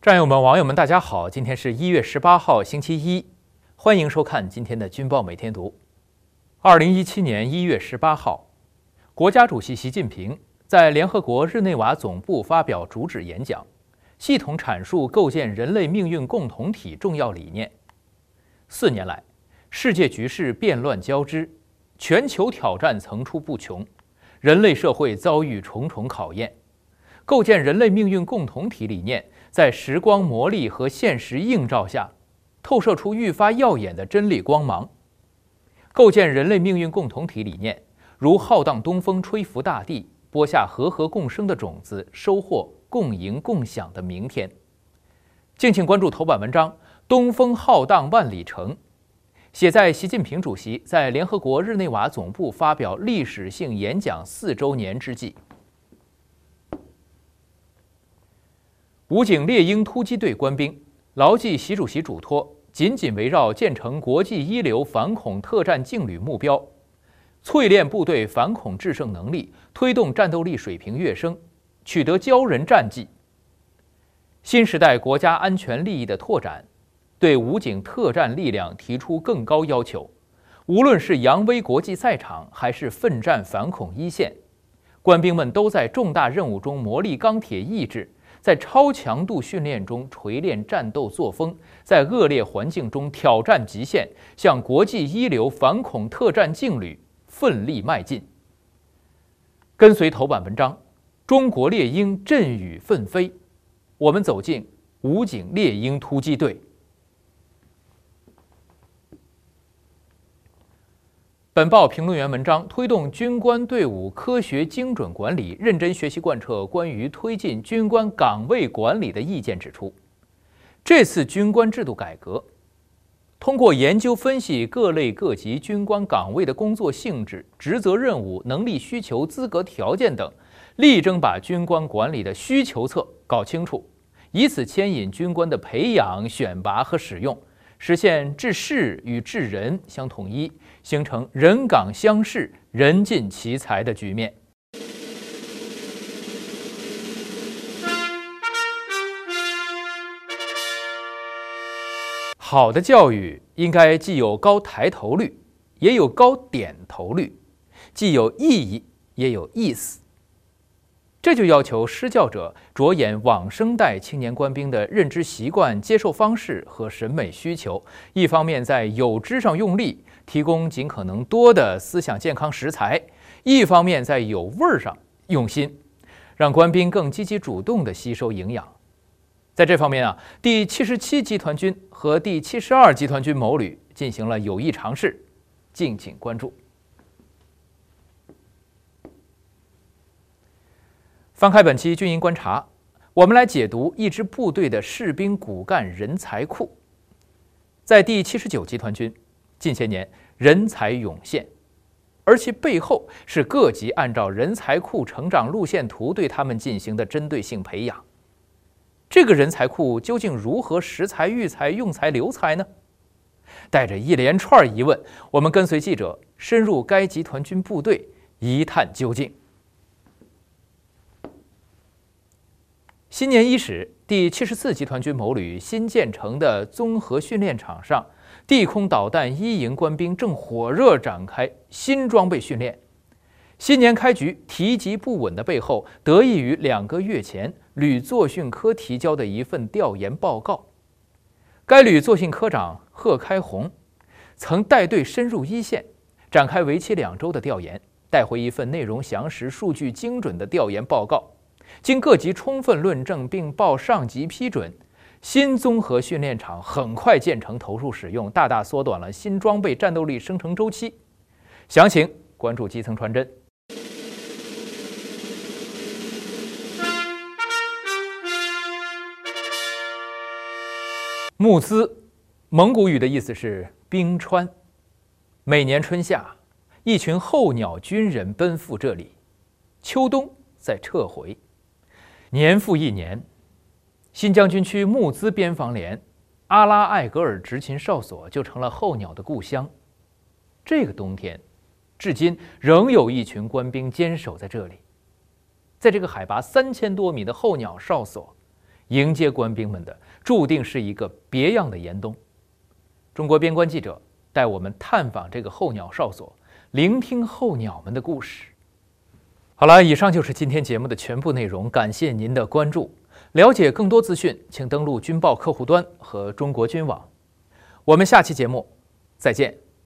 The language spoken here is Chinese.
战友们、网友们，大家好！今天是1月18号，星期一，欢迎收看今天的《军报每天读》。2017年1月18号，国家主席习近平在联合国日内瓦总部发表主旨演讲，系统阐述构建人类命运共同体重要理念。4年来，世界局势变乱交织，全球挑战层出不穷，人类社会遭遇重重考验。构建人类命运共同体理念在时光磨砺和现实映照下，透射出愈发耀眼的真理光芒。构建人类命运共同体理念，如浩荡东风吹拂大地，播下和合共生的种子，收获共赢共享的明天。敬请关注头版文章：东风浩荡万里程，写在习近平主席在联合国日内瓦总部发表历史性演讲4周年之际。武警猎鹰突击队官兵牢记习主席嘱托，紧紧围绕建成国际一流反恐特战劲旅目标，淬炼部队反恐制胜能力，推动战斗力水平跃升，取得骄人战绩。新时代国家安全利益的拓展，对武警特战力量提出更高要求。无论是扬威国际赛场，还是奋战反恐一线，官兵们都在重大任务中磨砺钢铁意志，在超强度训练中锤炼战斗作风，在恶劣环境中挑战极限，向国际一流反恐特战劲旅奋力迈进。跟随头版文章，中国猎鹰振羽奋飞，我们走进武警猎鹰突击队。本报评论员文章推动军官队伍科学精准管理，认真学习贯彻关于推进军官岗位管理的意见指出，这次军官制度改革，通过研究分析各类各级军官岗位的工作性质、职责任务、能力需求、资格条件等，力争把军官管理的需求侧搞清楚，以此牵引军官的培养、选拔和使用，实现治事与治人相统一，形成人岗相视、人尽其才的局面。好的教育应该既有高抬头率，也有高点头率，既有意义，也有意思。这就要求施教者着眼往生代青年官兵的认知习惯、接受方式和审美需求，一方面在有知上用力，提供尽可能多的思想健康食材，一方面在有味上用心，让官兵更积极主动地吸收营养。在这方面第77集团军和第72集团军某旅进行了有益尝试，敬请关注。翻开本期军营观察，我们来解读一支部队的士兵骨干人才库。在第79集团军，近些年人才涌现，而其背后是各级按照人才库成长路线图对他们进行的针对性培养。这个人才库究竟如何识才育才用才留才呢？带着一连串疑问，我们跟随记者深入该集团军部队一探究竟。新年伊始，第74集团军某旅新建成的综合训练场上，地空导弹一营官兵正火热展开新装备训练。新年开局提及不稳的背后，得益于2个月前旅作训科提交的一份调研报告。该旅作训科长贺开红曾带队深入一线，展开为期2周的调研，带回一份内容详实、数据精准的调研报告。经各级充分论证并报上级批准，新综合训练场很快建成投入使用，大大缩短了新装备战斗力生成周期。详情关注基层传真。木兹，蒙古语的意思是冰川。每年春夏，一群候鸟军人奔赴这里，秋冬再撤回。年复一年，新疆军区木兹边防连阿拉艾格尔执勤哨所就成了候鸟的故乡。这个冬天，至今仍有一群官兵坚守在这里。在这个海拔3000多米的候鸟哨所， 迎接官兵们的注定是一个别样的严冬。中国边关记者带我们探访这个候鸟哨所，聆听候鸟们的故事。好了，以上就是今天节目的全部内容，感谢您的关注。了解更多资讯，请登录军报客户端和中国军网。我们下期节目再见。